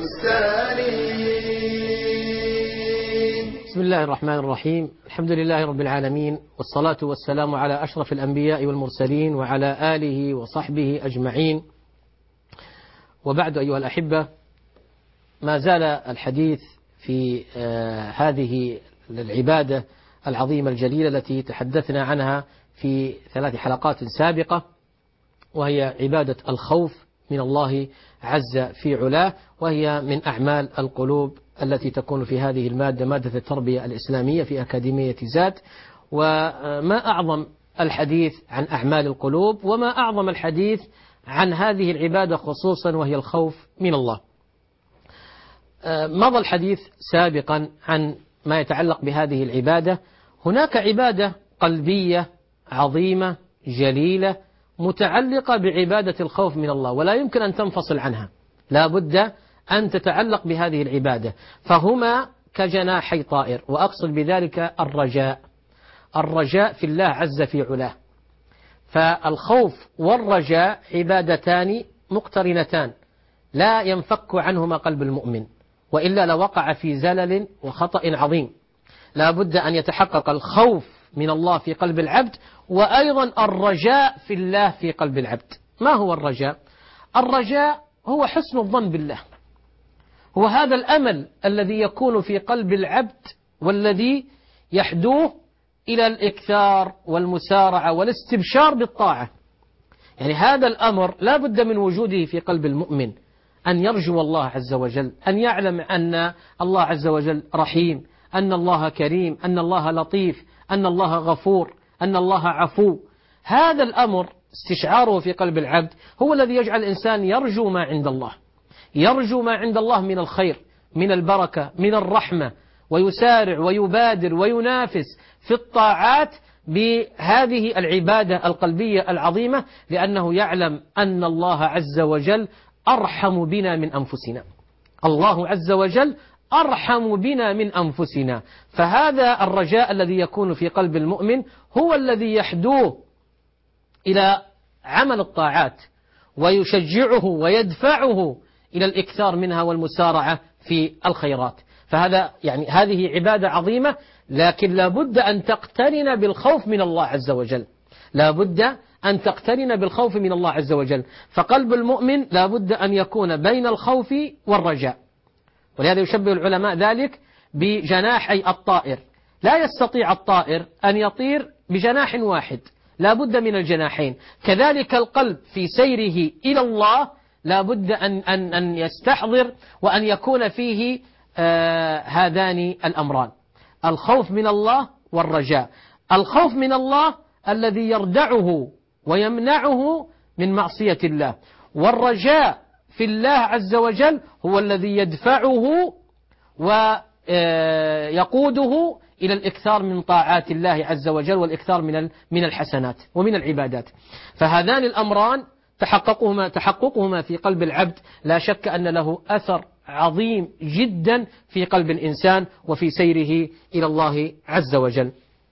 بسم الله الرحمن الرحيم. الحمد لله رب العالمين، والصلاة والسلام على أشرف الأنبياء والمرسلين وعلى آله وصحبه أجمعين، وبعد أيها الأحبة، ما زال الحديث في هذه العبادة العظيمة الجليلة التي تحدثنا عنها في 3 حلقات سابقة، وهي عبادة الخوف من الله عز في علاه، وهي من أعمال القلوب التي تكون في هذه المادة، مادة التربية الإسلامية في أكاديمية زاد. وما أعظم الحديث عن أعمال القلوب، وما أعظم الحديث عن هذه العبادة خصوصا، وهي الخوف من الله. مضى الحديث سابقا عن ما يتعلق بهذه العبادة. هناك عبادة قلبية عظيمة جليلة متعلقة بعبادة الخوف من الله، ولا يمكن أن تنفصل عنها، لا بد أن تتعلق بهذه العبادة، فهما كجناحي طائر، وأقصد بذلك الرجاء في الله عز في علاه. فالخوف والرجاء عبادتان مقترنتان لا ينفك عنهما قلب المؤمن، وإلا لوقع في زلل وخطأ عظيم. لا بد أن يتحقق الخوف من الله في قلب العبد، وأيضا الرجاء في الله في قلب العبد. ما هو الرجاء؟ الرجاء هو حسن الظن بالله، هو هذا الأمل الذي يكون في قلب العبد والذي يحدوه إلى الإكثار والمسارعة والاستبشار بالطاعة. يعني هذا الأمر لا بد من وجوده في قلب المؤمن، أن يرجو الله عز وجل، أن يعلم أن الله عز وجل رحيم، أن الله كريم، أن الله لطيف، أن الله غفور، أن الله عفو. هذا الأمر استشعاره في قلب العبد هو الذي يجعل الإنسان يرجو ما عند الله، يرجو ما عند الله من الخير، من البركة، من الرحمة، ويسارع ويبادر وينافس في الطاعات بهذه العبادة القلبية العظيمة، لأنه يعلم أن الله عز وجل أرحم بنا من أنفسنا. الله عز وجل أرحم بنا من أنفسنا. فهذا الرجاء الذي يكون في قلب المؤمن هو الذي يحدوه إلى عمل الطاعات، ويشجعه ويدفعه إلى الإكثار منها والمسارعة في الخيرات. فهذا يعني هذه عبادة عظيمة، لكن لا بد أن تقترن بالخوف من الله عز وجل، لا بد أن تقترن بالخوف من الله عز وجل. فقلب المؤمن لا بد أن يكون بين الخوف والرجاء، ولهذا يشبه العلماء ذلك بجناحي الطائر. لا يستطيع الطائر أن يطير بجناح واحد، لا بد من الجناحين. كذلك القلب في سيره إلى الله لا بد أن يستحضر وأن يكون فيه هذان الأمران، الخوف من الله والرجاء. الخوف من الله الذي يردعه ويمنعه من معصية الله، والرجاء في الله عز وجل هو الذي يدفعه ويقوده إلى الإكثار من طاعات الله عز وجل، والإكثار من الحسنات ومن العبادات. فهذان الأمران تحققهما في قلب العبد لا شك أن له أثر عظيم جدا في قلب الإنسان وفي سيره إلى الله عز وجل.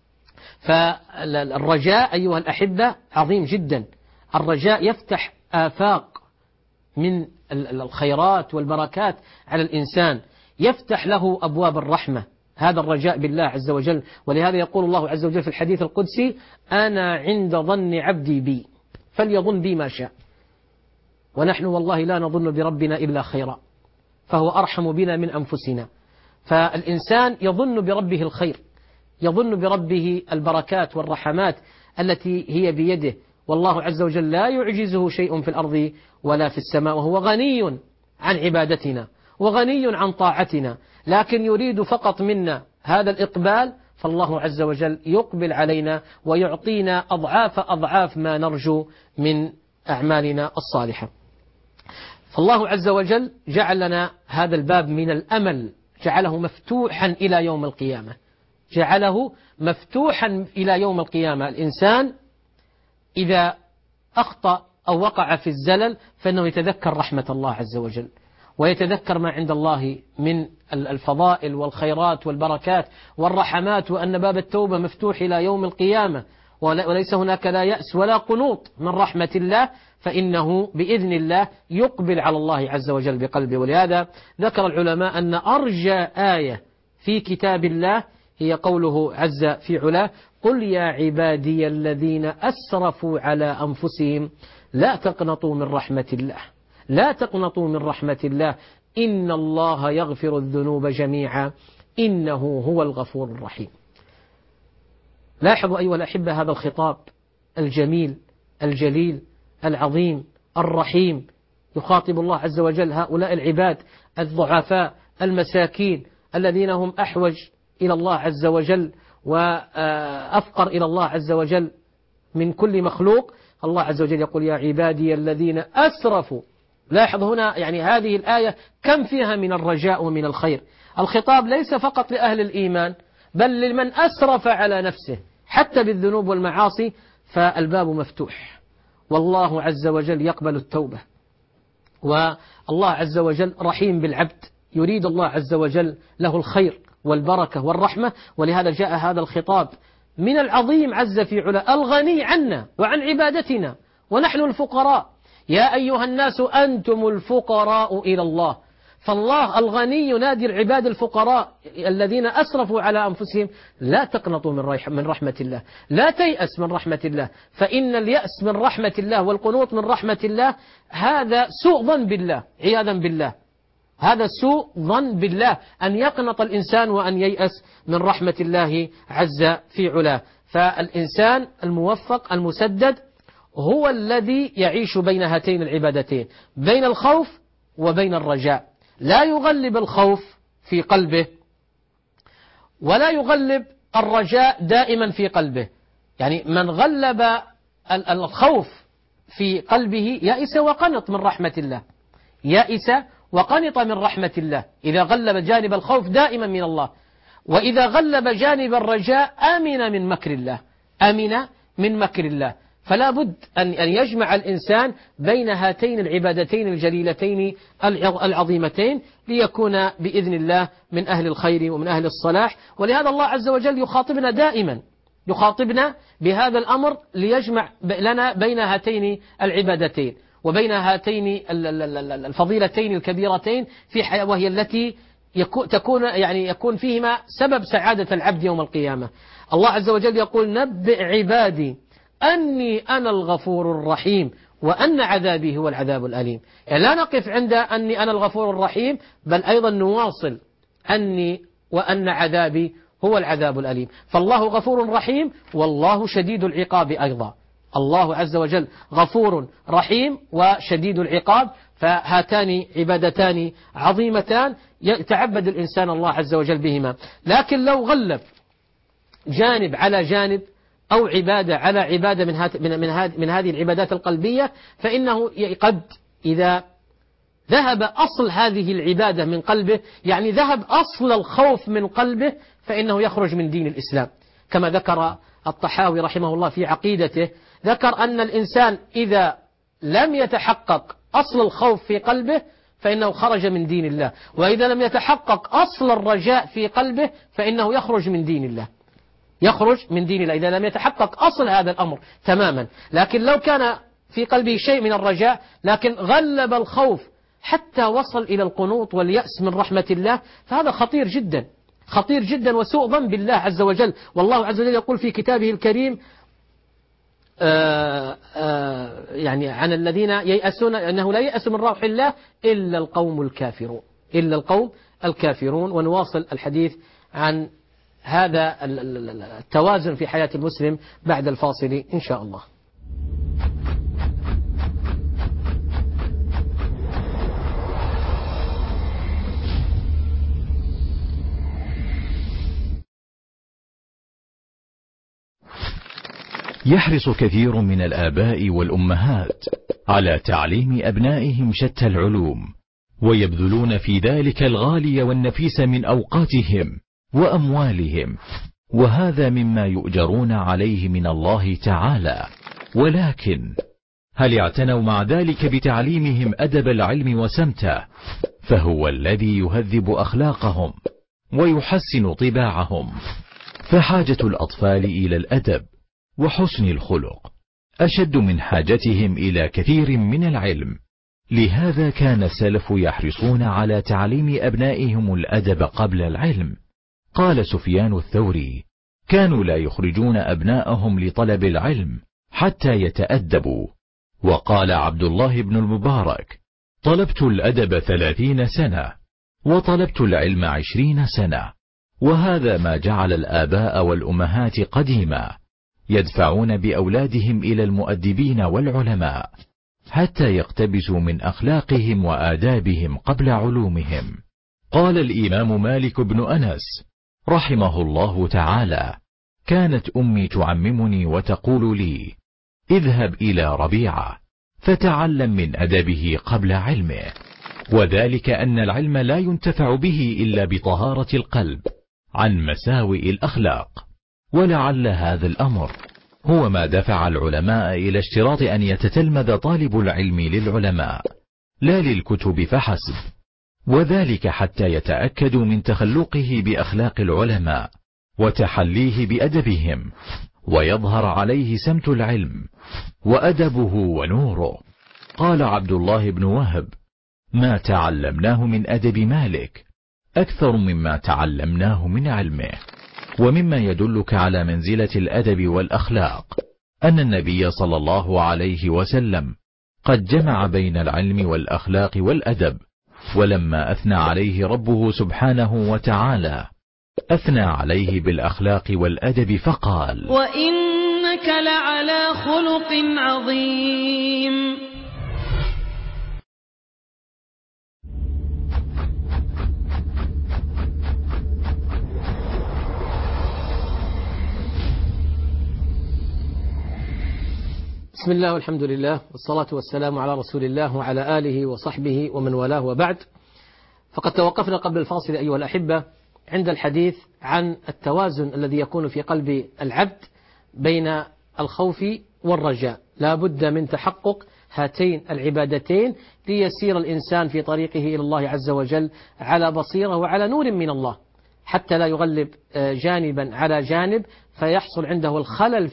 فالرجاء أيها الأحبة عظيم جدا. الرجاء يفتح آفاق من الخيرات والبركات على الإنسان، يفتح له أبواب الرحمة، هذا الرجاء بالله عز وجل. ولهذا يقول الله عز وجل في الحديث القدسي: أنا عند ظن عبدي بي فليظن بي ما شاء، ونحن والله لا نظن بربنا إلا خيرا، فهو أرحم بنا من أنفسنا. فالإنسان يظن بربه الخير، يظن بربه البركات والرحمات التي هي بيده، والله عز وجل لا يعجزه شيء في الأرض ولا في السماء، وهو غني عن عبادتنا وغني عن طاعتنا، لكن يريد فقط منا هذا الإقبال. فالله عز وجل يقبل علينا ويعطينا أضعاف ما نرجو من أعمالنا الصالحة. فالله عز وجل جعل لنا هذا الباب من الأمل، جعله مفتوحا إلى يوم القيامة، جعله مفتوحا إلى يوم القيامة. الإنسان إذا أخطأ أو وقع في الزلل فإنه يتذكر رحمة الله عز وجل، ويتذكر ما عند الله من الفضائل والخيرات والبركات والرحمات، وأن باب التوبة مفتوح إلى يوم القيامة، وليس هناك لا يأس ولا قنوط من رحمة الله، فإنه بإذن الله يقبل على الله عز وجل بقلبه. ولهذا ذكر العلماء أن أرجى آية في كتاب الله هي قوله عز في علاه: قل يا عبادي الذين أسرفوا على أنفسهم لا تقنطوا من رحمة الله، لا تقنطوا من رحمة الله إن الله يغفر الذنوب جميعا إنه هو الغفور الرحيم. لاحظوا أيها الأحبة هذا الخطاب الجميل الجليل العظيم الرحيم، يخاطب الله عز وجل هؤلاء العباد الضعفاء المساكين الذين هم أحوج إلى الله عز وجل وأفقر إلى الله عز وجل من كل مخلوق. الله عز وجل يقول: يا عبادي الذين أسرفوا. لاحظ هنا يعني هذه الآية كم فيها من الرجاء ومن الخير. الخطاب ليس فقط لأهل الإيمان بل لمن أسرف على نفسه حتى بالذنوب والمعاصي، فالباب مفتوح والله عز وجل يقبل التوبة، والله عز وجل رحيم بالعبد، يريد الله عز وجل له الخير والبركة والرحمة. ولهذا جاء هذا الخطاب من العظيم عز في علا الغني عنا وعن عبادتنا ونحن الفقراء. يا أيها الناس أنتم الفقراء إلى الله. فالله الغني ينادي العباد الفقراء الذين أسرفوا على أنفسهم: لا تقنطوا من رحمة الله، لا تيأس من رحمة الله، فإن اليأس من رحمة الله والقنوط من رحمة الله هذا سوء ظن بالله عياذا بالله. هذا سوء ظن بالله أن يقنط الإنسان وأن ييأس من رحمة الله عز في علاه. فالإنسان الموفق المسدد هو الذي يعيش بين هاتين العبادتين، بين الخوف وبين الرجاء. لا يغلب الخوف في قلبه ولا يغلب الرجاء دائما في قلبه. يعني من غلب الخوف في قلبه يأس وقنط من رحمة الله، يأس وقنط من رحمة الله إذا غلب جانب الخوف دائما من الله. وإذا غلب جانب الرجاء آمن من مكر الله، آمن من مكر الله. فلا بد أن يجمع الإنسان بين هاتين العبادتين الجليلتين العظيمتين ليكون بإذن الله من أهل الخير ومن أهل الصلاح. ولهذا الله عز وجل يخاطبنا دائما، يخاطبنا بهذا الأمر ليجمع لنا بين هاتين العبادتين وبين هاتين الفضيلتين الكبيرتين في حياة، وهي التي يكون فيهما سبب سعادة العبد يوم القيامة. الله عز وجل يقول: نبئ عبادي أني أنا الغفور الرحيم وأن عذابي هو العذاب الأليم. يعني لا نقف عند أني أنا الغفور الرحيم، بل أيضا نواصل أني وأن عذابي هو العذاب الأليم. فالله غفور رحيم والله شديد العقاب أيضا. الله عز وجل غفور رحيم وشديد العقاب، فهاتان عبادتان عظيمتان يتعبد الإنسان الله عز وجل بهما. لكن لو غلب جانب على جانب أو عبادة على عبادة من هذه العبادات القلبية، فإنه قد إذا ذهب أصل هذه العبادة من قلبه، يعني ذهب أصل الخوف من قلبه، فإنه يخرج من دين الإسلام. كما ذكر الطحاوي رحمه الله في عقيدته، ذكر أن الإنسان إذا لم يتحقق أصل الخوف في قلبه فإنه خرج من دين الله، وإذا لم يتحقق أصل الرجاء في قلبه فإنه يخرج من دين الله، يخرج من دين الله إذا لم يتحقق أصل هذا الأمر تماما. لكن لو كان في قلبه شيء من الرجاء لكن غلب الخوف حتى وصل إلى القنوط واليأس من رحمة الله، فهذا خطير جدا، خطير جدا وسوء ظن بالله عز وجل. والله عز وجل يقول في كتابه الكريم يعني عن الذين ييأسون أنه لا ييأس من روح الله إلا القوم الكافرون، إلا القوم الكافرون. ونواصل الحديث عن هذا التوازن في حياة المسلم بعد الفاصل إن شاء الله. يحرص كثير من الآباء والأمهات على تعليم أبنائهم شتى العلوم، ويبذلون في ذلك الغالي والنفيس من أوقاتهم وأموالهم، وهذا مما يؤجرون عليه من الله تعالى. ولكن هل اعتنوا مع ذلك بتعليمهم أدب العلم وسمته؟ فهو الذي يهذب أخلاقهم ويحسن طباعهم. فحاجة الأطفال إلى الأدب وحسن الخلق أشد من حاجتهم إلى كثير من العلم. لهذا كان السلف يحرصون على تعليم أبنائهم الأدب قبل العلم. قال سفيان الثوري: كانوا لا يخرجون أبناءهم لطلب العلم حتى يتأدبوا. وقال عبد الله بن المبارك: طلبت الأدب 30 سنة وطلبت العلم 20 سنة. وهذا ما جعل الآباء والأمهات قديما يدفعون بأولادهم إلى المؤدبين والعلماء حتى يقتبسوا من أخلاقهم وآدابهم قبل علومهم. قال الإمام مالك بن أنس رحمه الله تعالى: كانت أمي تعممني وتقول لي: اذهب إلى ربيعة فتعلم من أدبه قبل علمه. وذلك أن العلم لا ينتفع به إلا بطهارة القلب عن مساوئ الأخلاق. ولعل هذا الأمر هو ما دفع العلماء إلى اشتراط أن يتتلمذ طالب العلم للعلماء لا للكتب فحسب، وذلك حتى يتأكدوا من تخلقه بأخلاق العلماء وتحليه بأدبهم، ويظهر عليه سمت العلم وأدبه ونوره. قال عبد الله بن وهب: ما تعلمناه من أدب مالك أكثر مما تعلمناه من علمه. ومما يدلك على منزلة الأدب والأخلاق أن النبي صلى الله عليه وسلم قد جمع بين العلم والأخلاق والأدب. ولما أثنى عليه ربه سبحانه وتعالى أثنى عليه بالأخلاق والأدب فقال: وإنك لعلى خلق عظيم. بسم الله والحمد لله والصلاة والسلام على رسول الله وعلى آله وصحبه ومن والاه، وبعد. فقد توقفنا قبل الفاصل أيها الأحبة عند الحديث عن التوازن الذي يكون في قلب العبد بين الخوف والرجاء. لا بد من تحقق هاتين العبادتين ليسير الإنسان في طريقه إلى الله عز وجل على بصيرة وعلى نور من الله، حتى لا يغلب جانبا على جانب فيحصل عنده الخلل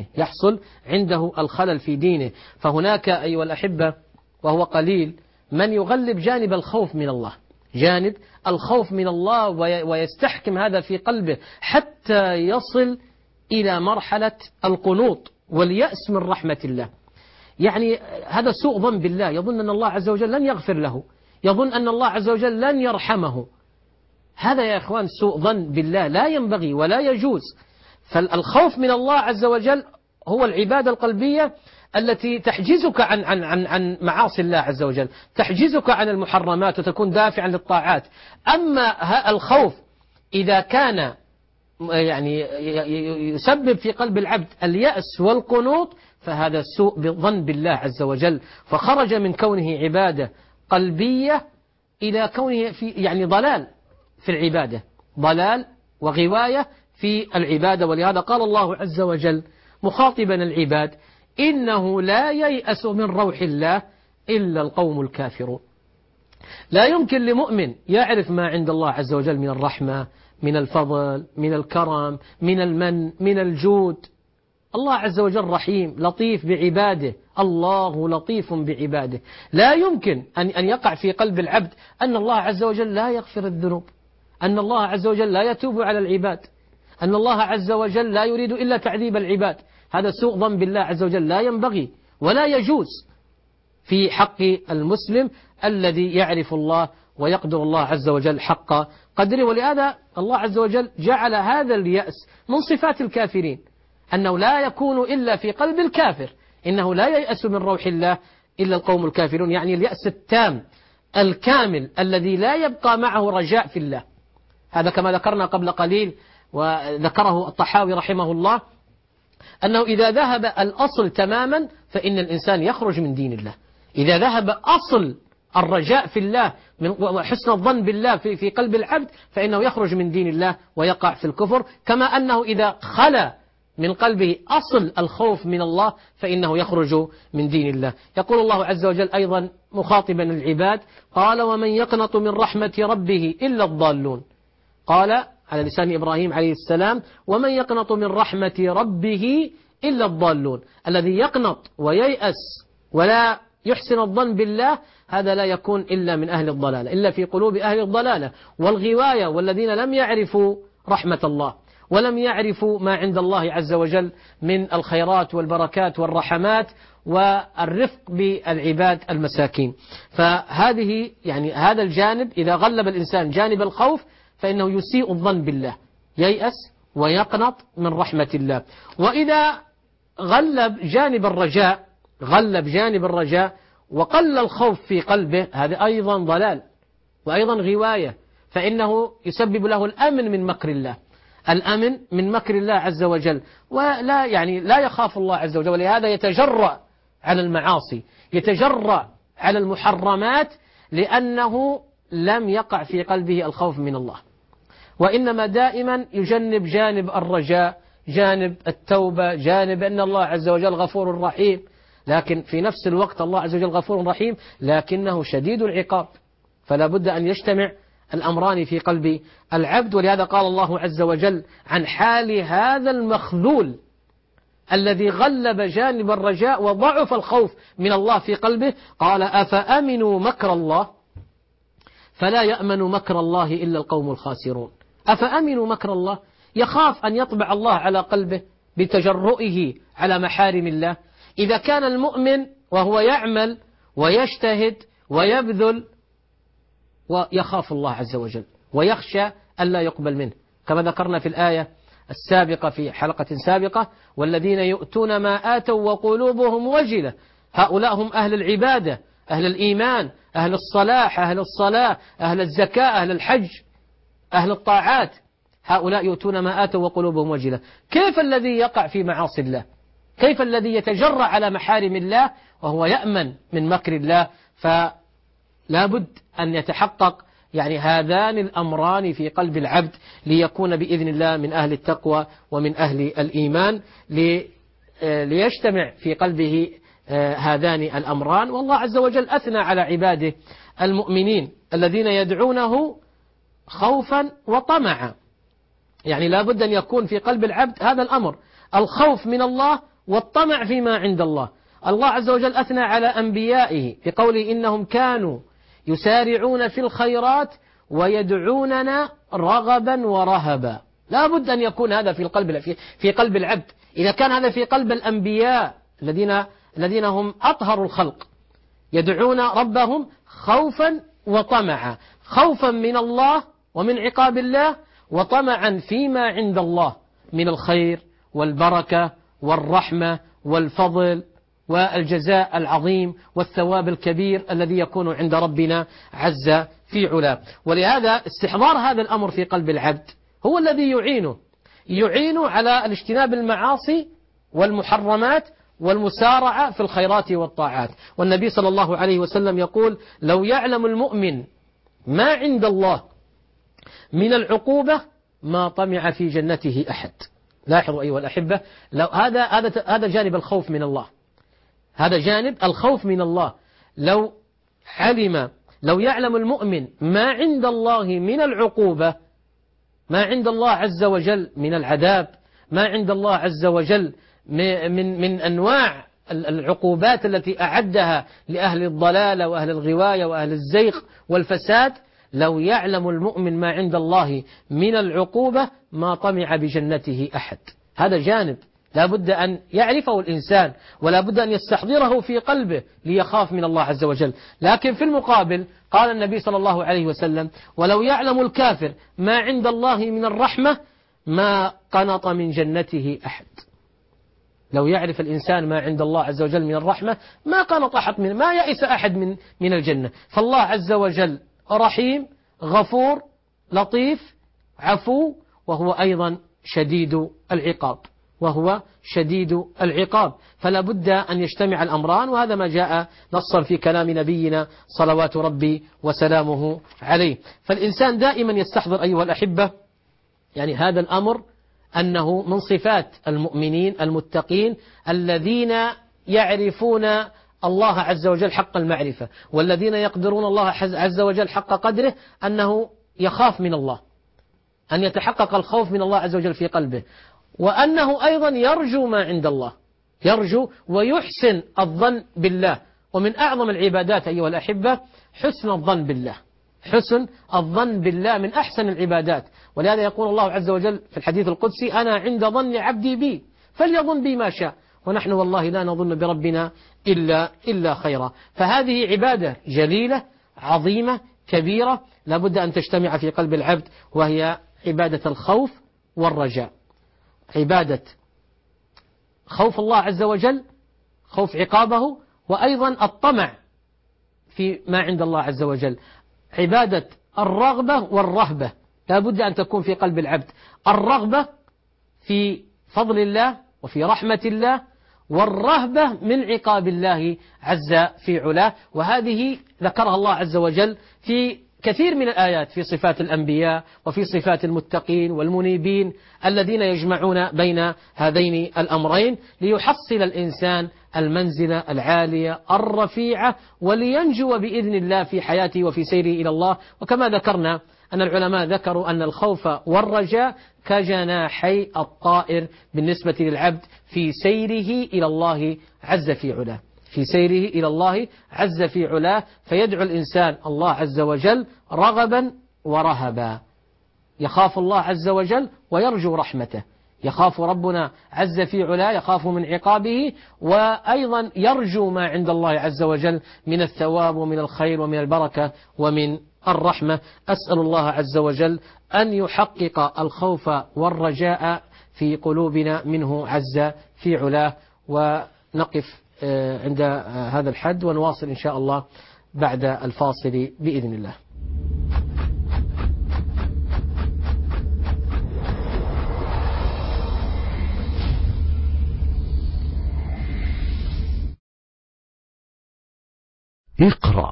في دينه. فهناك أيها الأحبة وهو قليل من يغلب جانب الخوف من الله ويستحكم هذا في قلبه حتى يصل إلى مرحلة القنوط واليأس من رحمة الله. يعني هذا سوء ظن بالله، يظن أن الله عز وجل لن يغفر له، يظن أن الله عز وجل لن يرحمه. هذا يا إخوان سوء ظن بالله لا ينبغي ولا يجوز. فالخوف من الله عز وجل هو العبادة القلبية التي تحجزك عن معاصي الله عز وجل، تحجزك عن المحرمات وتكون دافعا للطاعات. أما الخوف إذا كان يعني يسبب في قلب العبد اليأس والقنوط فهذا سوء ظن بالله عز وجل، فخرج من كونه عبادة قلبية إلى كونه في يعني ضلال في العبادة، ضلال وغواية في العبادة. ولهذا قال الله عز وجل مخاطبا العباد: إنه لا ييأس من روح الله إلا القوم الكافرون. لا يمكن لمؤمن يعرف ما عند الله عز وجل من الرحمة، من الفضل، من الكرم، من المن، من الجود. الله عز وجل رحيم لطيف بعباده، الله لطيف بعباده. لا يمكن أن يقع في قلب العبد أن الله عز وجل لا يغفر الذنوب، أن الله عز وجل لا يتوب على العباد، أن الله عز وجل لا يريد إلا تعذيب العباد. هذا سوء ظن بالله عز وجل لا ينبغي ولا يجوز في حق المسلم الذي يعرف الله ويقدر الله عز وجل حق قدره. ولهذا الله عز وجل جعل هذا اليأس من صفات الكافرين، أنه لا يكون إلا في قلب الكافر. إنه لا ييأس من روح الله إلا القوم الكافرون، يعني اليأس التام الكامل الذي لا يبقى معه رجاء في الله. هذا كما ذكرنا قبل قليل وذكره الطحاوي رحمه الله، أنه إذا ذهب الأصل تماما فإن الإنسان يخرج من دين الله. إذا ذهب أصل الرجاء في الله وحسن الظن بالله في قلب العبد فإنه يخرج من دين الله ويقع في الكفر، كما أنه إذا خلى من قلبه أصل الخوف من الله فإنه يخرج من دين الله. يقول الله عز وجل أيضا مخاطبا العباد: قال ومن يقنط من رحمة ربه إلا الضالون. قال على لسان إبراهيم عليه السلام: ومن يقنط من رحمة ربه إلا الضالون. الذي يقنط وييأس ولا يحسن الظن بالله هذا لا يكون إلا من أهل الضلالة، إلا في قلوب أهل الضلالة والغواية، والذين لم يعرفوا رحمة الله ولم يعرفوا ما عند الله عز وجل من الخيرات والبركات والرحمات والرفق بالعباد المساكين. فهذه يعني هذا الجانب إذا غلب الإنسان جانب الخوف فإنه يسيء الظن بالله، ييأس ويقنط من رحمة الله. وإذا غلب جانب الرجاء وقل الخوف في قلبه هذا أيضا ضلال وأيضا غواية، فإنه يسبب له الأمن من مكر الله، الأمن من مكر الله عز وجل، ولا يعني لا يخاف الله عز وجل، ولهذا يتجرأ على المعاصي، يتجرأ على المحرمات، لأنه لم يقع في قلبه الخوف من الله، وإنما دائما يجنب جانب الرجاء، جانب التوبة، جانب أن الله عز وجل غفور رحيم. لكن في نفس الوقت الله عز وجل غفور رحيم لكنه شديد العقاب، فلا بد أن يجتمع الأمران في قلب العبد. ولهذا قال الله عز وجل عن حال هذا المخذول الذي غلب جانب الرجاء وضعف الخوف من الله في قلبه، قال أفأمنوا مكر الله فلا يأمن مكر الله إلا القوم الخاسرون. أفأمنوا مكر الله، يخاف أن يطبع الله على قلبه بتجرؤه على محارم الله. إذا كان المؤمن وهو يعمل ويجتهد ويبذل ويخاف الله عز وجل ويخشى ألا يقبل منه، كما ذكرنا في الآية السابقة في حلقة سابقة: والذين يؤتون ما آتوا وقلوبهم وجلة، هؤلاء هم أهل العبادة، أهل الإيمان، أهل الصلاح، أهل الصلاة، أهل الزكاة، أهل الحج، أهل الطاعات، هؤلاء يؤتون ما آتوا وقلوبهم وجلة. كيف الذي يقع في معاصي الله؟ كيف الذي يتجرأ على محارم الله وهو يأمن من مكر الله؟ فلا بد أن يتحقق يعني هذان الأمران في قلب العبد ليكون بإذن الله من أهل التقوى ومن أهل الإيمان، ليجتمع في قلبه هذان الأمران. والله عز وجل أثنى على عباده المؤمنين الذين يدعونه خوفا وطمعا، يعني لا بد أن يكون في قلب العبد هذا الأمر، الخوف من الله والطمع فيما عند الله. الله عز وجل أثنى على أنبيائه بقوله إنهم كانوا يسارعون في الخيرات ويدعوننا رغبا ورهبا. لا بد أن يكون هذا في قلب العبد. إذا كان هذا في قلب الأنبياء الذين هم أطهر الخلق، يدعون ربهم خوفا وطمعا، خوفا من الله ومن عقاب الله، وطمعا فيما عند الله من الخير والبركة والرحمة والفضل والجزاء العظيم والثواب الكبير الذي يكون عند ربنا عز في علاه. ولهذا استحضار هذا الأمر في قلب العبد هو الذي يعين على الاجتناب المعاصي والمحرمات والمسارعة في الخيرات والطاعات. والنبي صلى الله عليه وسلم يقول: لو يعلم المؤمن ما عند الله من العقوبة ما طمع في جنته أحد. لاحظوا أيها الأحبة، هذا جانب الخوف من الله، هذا جانب الخوف من الله. لو يعلم المؤمن ما عند الله من العقوبة، ما عند الله عز وجل من العذاب، ما عند الله عز وجل من أنواع العقوبات التي أعدها لأهل الضلالة وأهل الغواية وأهل الزيغ والفساد، لو يعلم المؤمن ما عند الله من العقوبة ما طمع بجنته أحد. هذا جانب لا بد أن يعرفه الإنسان ولا بد أن يستحضره في قلبه ليخاف من الله عز وجل. لكن في المقابل قال النبي صلى الله عليه وسلم: ولو يعلم الكافر ما عند الله من الرحمة ما قنط من جنته أحد. لو يعرف الإنسان ما عند الله عز وجل من الرحمة ما قنط أحد ما يئس أحد من الجنة. فالله عز وجل رحيم، غفور، لطيف، عفو، وهو أيضا شديد العقاب. فلا بد أن يجتمع الأمران، وهذا ما جاء نصا في كلام نبينا صلوات ربي وسلامه عليه. فالإنسان دائما يستحضر أيها الأحبة يعني هذا الأمر، أنه من صفات المؤمنين المتقين الذين يعرفون الله عز وجل حق المعرفة، والذين يقدرون الله عز وجل حق قدره، أنه يخاف من الله، أن يتحقق الخوف من الله عز وجل في قلبه. وأنه أيضا يرجو ما عند الله، يرجو ويحسن الظن بالله. ومن أعظم العبادات أيها الأحبة حسن الظن بالله، حسن الظن بالله من أحسن العبادات. ولهذا يقول الله عز وجل في الحديث القدسي: أنا عند ظن عبدي بي فليظن بي ما شاء، ونحن والله لا نظن بربنا إلا خيرا. فهذه عبادة جليلة عظيمة كبيرة لابد أن تجتمع في قلب العبد، وهي عبادة الخوف والرجاء. عبادة خوف الله عز وجل، خوف عقابه، وأيضا الطمع في ما عند الله عز وجل. عبادة الرغبة والرهبة لابد أن تكون في قلب العبد، الرغبة في فضل الله وفي رحمة الله، والرهبة من عقاب الله عز في علاه. وهذه ذكرها الله عز وجل في كثير من الآيات في صفات الأنبياء وفي صفات المتقين والمنيبين الذين يجمعون بين هذين الأمرين ليحصل الإنسان المنزلة العالية الرفيعة ولينجو بإذن الله في حياته وفي سيره إلى الله. وكما ذكرنا أن العلماء ذكروا أن الخوف والرجاء كجناحي الطائر بالنسبة للعبد في سيره إلى الله عز في علاه، في سيره إلى الله عز في علاه. فيدعو الإنسان الله عز وجل رغبا ورهبا، يخاف الله عز وجل ويرجو رحمته، يخاف ربنا عز في علاه، يخاف من عقابه، وأيضا يرجو ما عند الله عز وجل من الثواب ومن الخير ومن البركة ومن الرحمة. أسأل الله عز وجل أن يحقق الخوف والرجاء في قلوبنا منه عز في علاه. ونقف عند هذا الحد ونواصل إن شاء الله بعد الفاصل بإذن الله. اقرأ،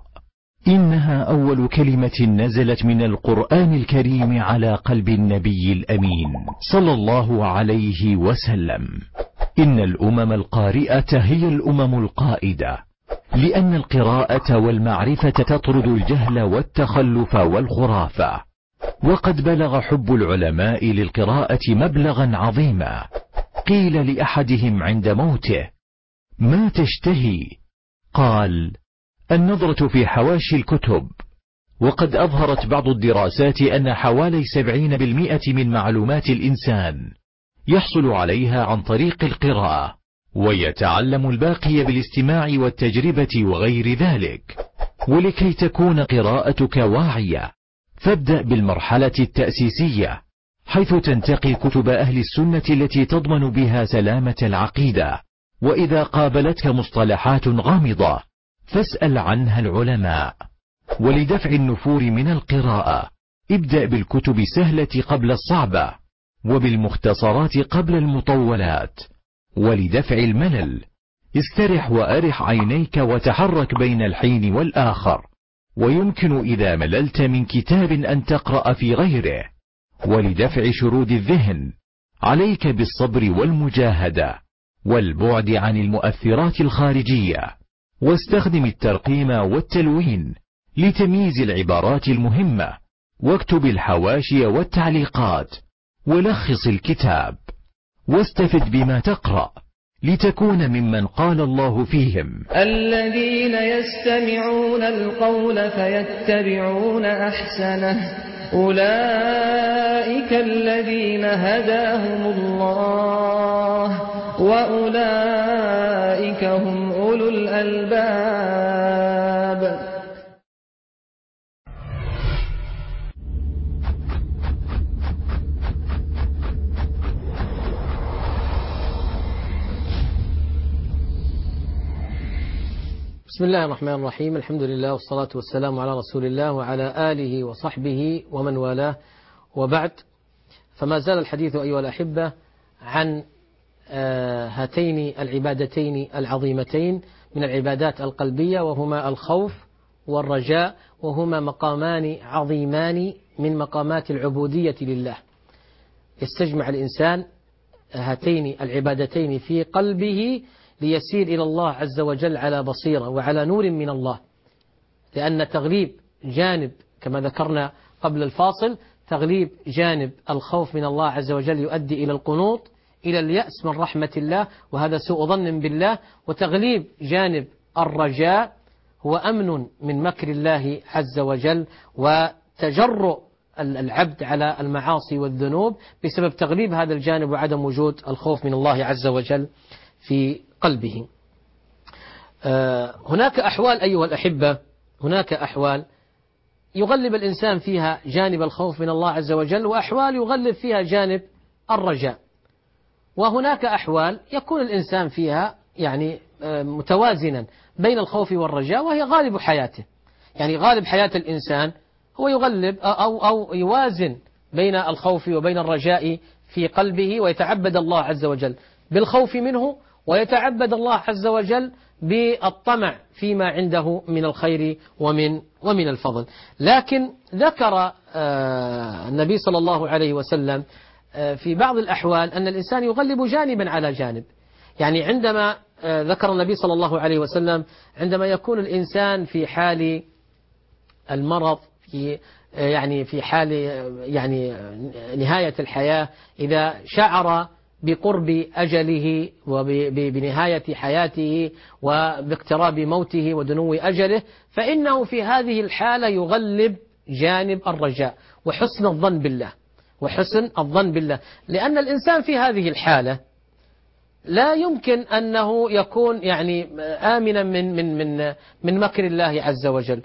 إنها أول كلمة نزلت من القرآن الكريم على قلب النبي الأمين صلى الله عليه وسلم. إن الأمم القارئة هي الأمم القائدة، لأن القراءة والمعرفة تطرد الجهل والتخلف والخرافة. وقد بلغ حب العلماء للقراءة مبلغا عظيما. قيل لأحدهم عند موته: ما تشتهي؟ قال: النظرة في حواشي الكتب. وقد أظهرت بعض الدراسات أن حوالي 70% من معلومات الإنسان يحصل عليها عن طريق القراءة، ويتعلم الباقي بالاستماع والتجربة وغير ذلك. ولكي تكون قراءتك واعية فابدأ بالمرحلة التأسيسية، حيث تنتقي كتب أهل السنة التي تضمن بها سلامة العقيدة. وإذا قابلتك مصطلحات غامضة فاسأل عنها العلماء. ولدفع النفور من القراءة ابدأ بالكتب السهلة قبل الصعبة، وبالمختصرات قبل المطولات. ولدفع الملل استرح وأرح عينيك وتحرك بين الحين والآخر. ويمكن إذا مللت من كتاب أن تقرأ في غيره. ولدفع شرود الذهن عليك بالصبر والمجاهدة والبعد عن المؤثرات الخارجية. واستخدم الترقيم والتلوين لتمييز العبارات المهمة، واكتب الحواشي والتعليقات، ولخص الكتاب. واستفد بما تقرأ لتكون ممن قال الله فيهم: الذين يستمعون القول فيتبعون أحسنه أولئك الذين هداهم الله وأولئك هم أولو الألباب. بسم الله الرحمن الرحيم. الحمد لله والصلاة والسلام على رسول الله وعلى آله وصحبه ومن والاه، وبعد. فما زال الحديث أيها الأحبة عن هاتين العبادتين العظيمتين من العبادات القلبية، وهما الخوف والرجاء، وهما مقامان عظيمان من مقامات العبودية لله. يستجمع الإنسان هاتين العبادتين في قلبه ليسير إلى الله عز وجل على بصيرة وعلى نور من الله. لأن تغليب جانب كما ذكرنا قبل الفاصل، تغليب جانب الخوف من الله عز وجل يؤدي إلى القنوط، إلى اليأس من رحمة الله، وهذا سوء ظن بالله. وتغليب جانب الرجاء هو أمن من مكر الله عز وجل، وتجرؤ العبد على المعاصي والذنوب بسبب تغليب هذا الجانب وعدم وجود الخوف من الله عز وجل في قلبه. هناك أحوال أيها الأحبة، هناك أحوال يغلب الإنسان فيها جانب الخوف من الله عز وجل، وأحوال يغلب فيها جانب الرجاء. وهناك أحوال يكون الإنسان فيها يعني متوازنا بين الخوف والرجاء، وهي غالب حياته. يعني غالب حياة الإنسان هو يغلب أو يوازن بين الخوف وبين الرجاء في قلبه، ويتعبد الله عز وجل بالخوف منه، ويتعبد الله عز وجل بالطمع فيما عنده من الخير ومن الفضل. لكن ذكر النبي صلى الله عليه وسلم في بعض الأحوال أن الإنسان يغلب جانبا على جانب. يعني عندما ذكر النبي صلى الله عليه وسلم عندما يكون الإنسان في حال المرض، في حال نهاية الحياة، إذا شعر بقرب أجله وبنهاية حياته وباقتراب موته ودنو أجله، فإنه في هذه الحالة يغلب جانب الرجاء وحسن الظن بالله، وحسن الظن بالله. لأن الإنسان في هذه الحالة لا يمكن أنه يكون آمنا من مكر الله عز وجل.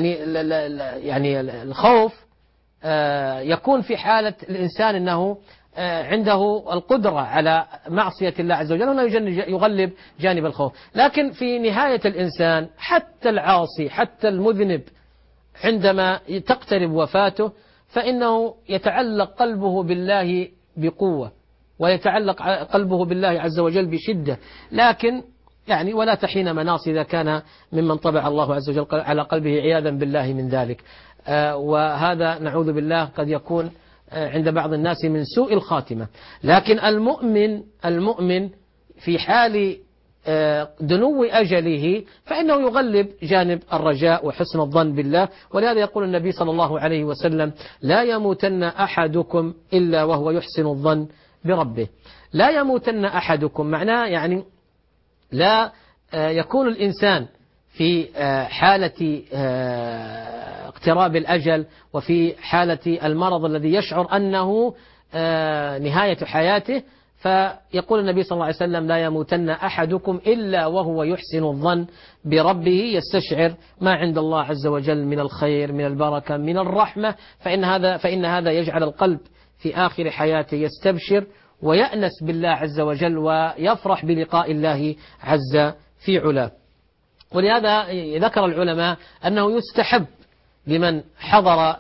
يعني الخوف يكون في حالة الإنسان أنه عنده القدرة على معصية الله عز وجل، هنا يغلب جانب الخوف. لكن في نهاية الإنسان حتى العاصي حتى المذنب عندما تقترب وفاته فإنه يتعلق قلبه بالله بقوة، ويتعلق قلبه بالله عز وجل بشدة. لكن ولا تحين مناص إذا كان ممن طبع الله عز وجل على قلبه عياذا بالله من ذلك. وهذا نعوذ بالله قد يكون عند بعض الناس من سوء الخاتمة. لكن المؤمن في حال دنو أجله فإنه يغلب جانب الرجاء وحسن الظن بالله. ولهذا يقول النبي صلى الله عليه وسلم: لا يموتن أحدكم إلا وهو يحسن الظن بربه. لا يموتن أحدكم معناه لا يكون الإنسان في حالة اقتراب الأجل وفي حالة المرض الذي يشعر أنه نهاية حياته، فيقول النبي صلى الله عليه وسلم: لا يموتن أحدكم إلا وهو يحسن الظن بربه، يستشعر ما عند الله عز وجل من الخير من البركة من الرحمة. فإن هذا يجعل القلب في آخر حياته يستبشر ويأنس بالله عز وجل ويفرح بلقاء الله عز في علاه. ولهذا ذكر العلماء أنه يستحب لمن حضر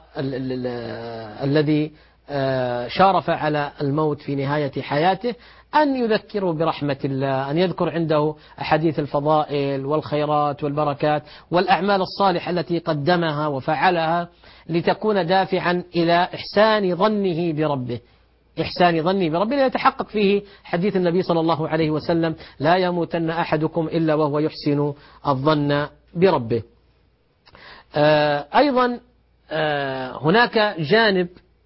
الذي شارف على الموت في نهاية حياته أن يذكره برحمة الله، أن يذكر عنده أحاديث الفضائل والخيرات والبركات والأعمال الصالحة التي قدمها وفعلها، لتكون دافعا إلى إحسان ظنه بربه، إحسان ظنه بربه يتحقق فيه حديث النبي صلى الله عليه وسلم: لا يموتن أحدكم إلا وهو يحسن الظن بربه. أيضا هناك جانب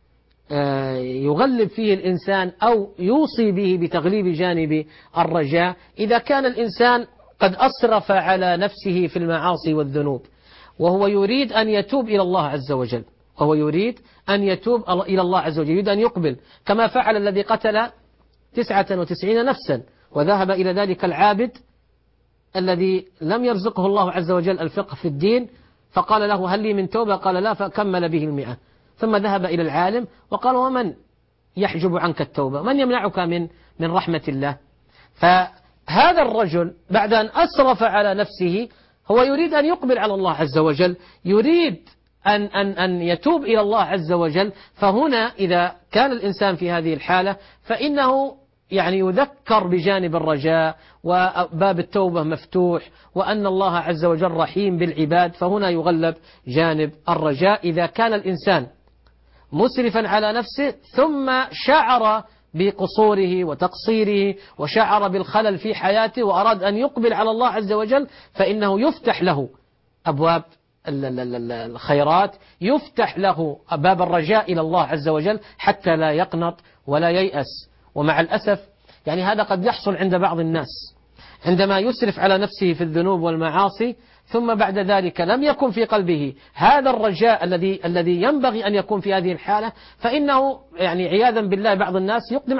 يغلب فيه الإنسان أو يوصي به بتغليب جانب الرجاء، إذا كان الإنسان قد أسرف على نفسه في المعاصي والذنوب وهو يريد أن يتوب إلى الله عز وجل، وهو يريد أن يتوب إلى الله عز وجل، يريد أن يقبل، كما فعل الذي قتل 99 نفسا وذهب إلى ذلك العابد الذي لم يرزقه الله عز وجل الفقه في الدين، فقال له: هل لي من توبة؟ قال: لا، فكمل به 100. ثم ذهب إلى العالم وقال: ومن يحجب عنك التوبة؟ من يمنعك من رحمة الله؟ فهذا الرجل بعد أن أسرف على نفسه هو يريد أن يقبل على الله عز وجل، يريد أن يتوب إلى الله عز وجل. فهنا إذا كان الإنسان في هذه الحالة فإنه يذكر بجانب الرجاء وباب التوبة مفتوح وأن الله عز وجل رحيم بالعباد، فهنا يغلب جانب الرجاء. إذا كان الإنسان مسرفا على نفسه ثم شعر بقصوره وتقصيره وشعر بالخلل في حياته وأراد أن يقبل على الله عز وجل، فإنه يفتح له أبواب الخيرات، يفتح له باب الرجاء إلى الله عز وجل حتى لا يقنط ولا ييأس. ومع الأسف يعني هذا قد يحصل عند بعض الناس عندما يسرف على نفسه في الذنوب والمعاصي، ثم بعد ذلك لم يكن في قلبه هذا الرجاء الذي ينبغي أن يكون في هذه الحالة، فإنه يعني عياذا بالله بعض الناس يقدم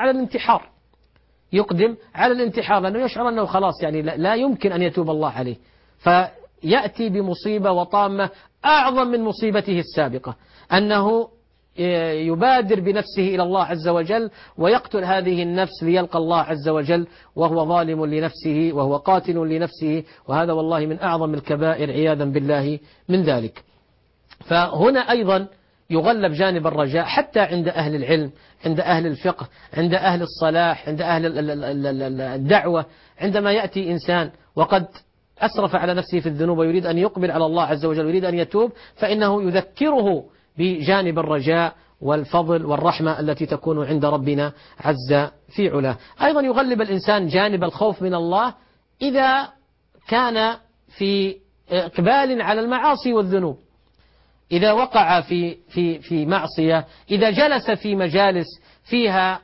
على الانتحار لأنه يشعر أنه خلاص يعني لا يمكن أن يتوب الله عليه، فيأتي بمصيبة وطامة أعظم من مصيبته السابقة، أنه يبادر بنفسه إلى الله عز وجل ويقتل هذه النفس ليلقى الله عز وجل وهو ظالم لنفسه وهو قاتل لنفسه، وهذا والله من أعظم الكبائر عياذا بالله من ذلك. فهنا أيضا يغلب جانب الرجاء حتى عند أهل العلم، عند أهل الفقه، عند أهل الصلاح، عند أهل الدعوة. عندما يأتي إنسان وقد أسرف على نفسه في الذنوب ويريد أن يقبل على الله عز وجل ويريد أن يتوب، فإنه يذكره بجانب الرجاء والفضل والرحمة التي تكون عند ربنا عز في علاه. أيضا يغلب الإنسان جانب الخوف من الله إذا كان في إقبال على المعاصي والذنوب، إذا وقع في معصية، إذا جلس في مجالس فيها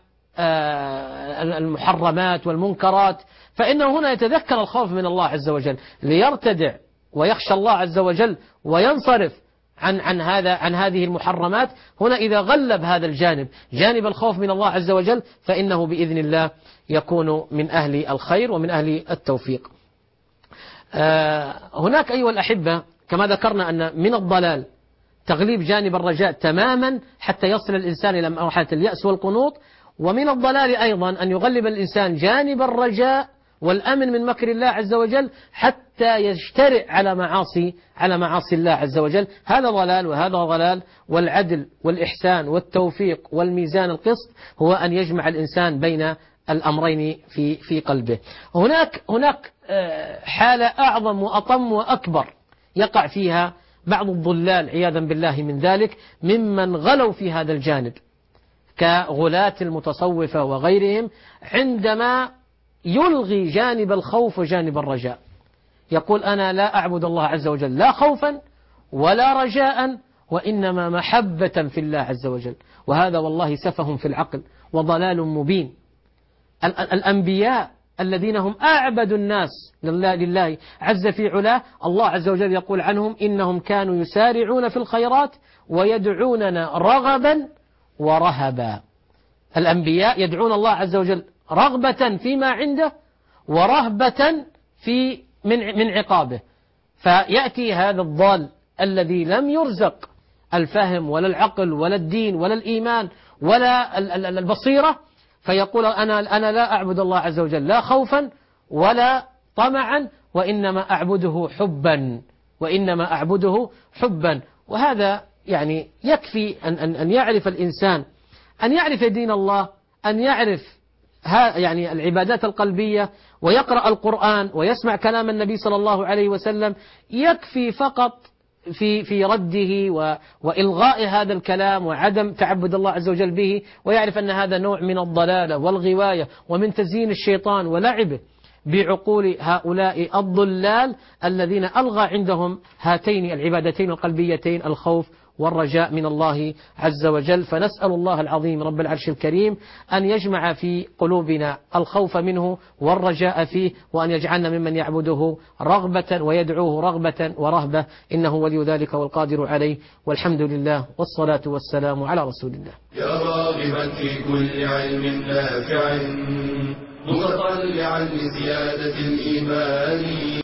المحرمات والمنكرات، فإنه هنا يتذكر الخوف من الله عز وجل ليرتدع ويخشى الله عز وجل وينصرف عن هذه المحرمات. هنا إذا غلب هذا الجانب، جانب الخوف من الله عز وجل، فإنه بإذن الله يكون من أهل الخير ومن أهل التوفيق. هناك أيها الأحبة كما ذكرنا أن من الضلال تغليب جانب الرجاء تماما حتى يصل الإنسان إلى مرحلة اليأس والقنوط، ومن الضلال أيضا أن يغلب الإنسان جانب الرجاء والأمن من مكر الله عز وجل حتى يجترئ على معاصي الله عز وجل. هذا ضلال وهذا ضلال. والعدل والإحسان والتوفيق والميزان القسط هو أن يجمع الإنسان بين الأمرين في قلبه. هناك حالة أعظم وأطم وأكبر يقع فيها بعض الضلال عياذا بالله من ذلك ممن غلوا في هذا الجانب كغلاة المتصوفة وغيرهم، عندما يلغي جانب الخوف وجانب الرجاء، يقول أنا لا أعبد الله عز وجل لا خوفا ولا رجاء وإنما محبة في الله عز وجل، وهذا والله سفه في العقل وضلال مبين. الأنبياء الذين هم أعبد الناس لله عز في علاه، الله عز وجل يقول عنهم إنهم كانوا يسارعون في الخيرات ويدعوننا رغبا ورهبا. الأنبياء يدعون الله عز وجل رغبة فيما عنده ورهبة من عقابه، فيأتي هذا الضال الذي لم يرزق الفهم ولا العقل ولا الدين ولا الإيمان ولا البصيرة، فيقول أنا لا أعبد الله عز وجل لا خوفا ولا طمعا وإنما أعبده حبا. وهذا يعني يكفي أن يعرف الإنسان، أن يعرف دين الله، أن يعرف يعني العبادات القلبية، ويقرأ القرآن ويسمع كلام النبي صلى الله عليه وسلم، يكفي فقط في رده وإلغاء هذا الكلام وعدم تعبد الله عز وجل به، ويعرف أن هذا نوع من الضلالة والغواية ومن تزيين الشيطان ولعبه بعقول هؤلاء الضلال الذين ألغى عندهم هاتين العبادتين القلبيتين الخوف والرجاء من الله عز وجل. فنسأل الله العظيم رب العرش الكريم أن يجمع في قلوبنا الخوف منه والرجاء فيه، وأن يجعلنا ممن يعبده رغبة ويدعوه رغبة ورهبة، إنه ولي ذلك والقادر عليه، والحمد لله والصلاة والسلام على رسول الله. يا راغبا في كل علم نافع متطلعا لزيادة الإيمان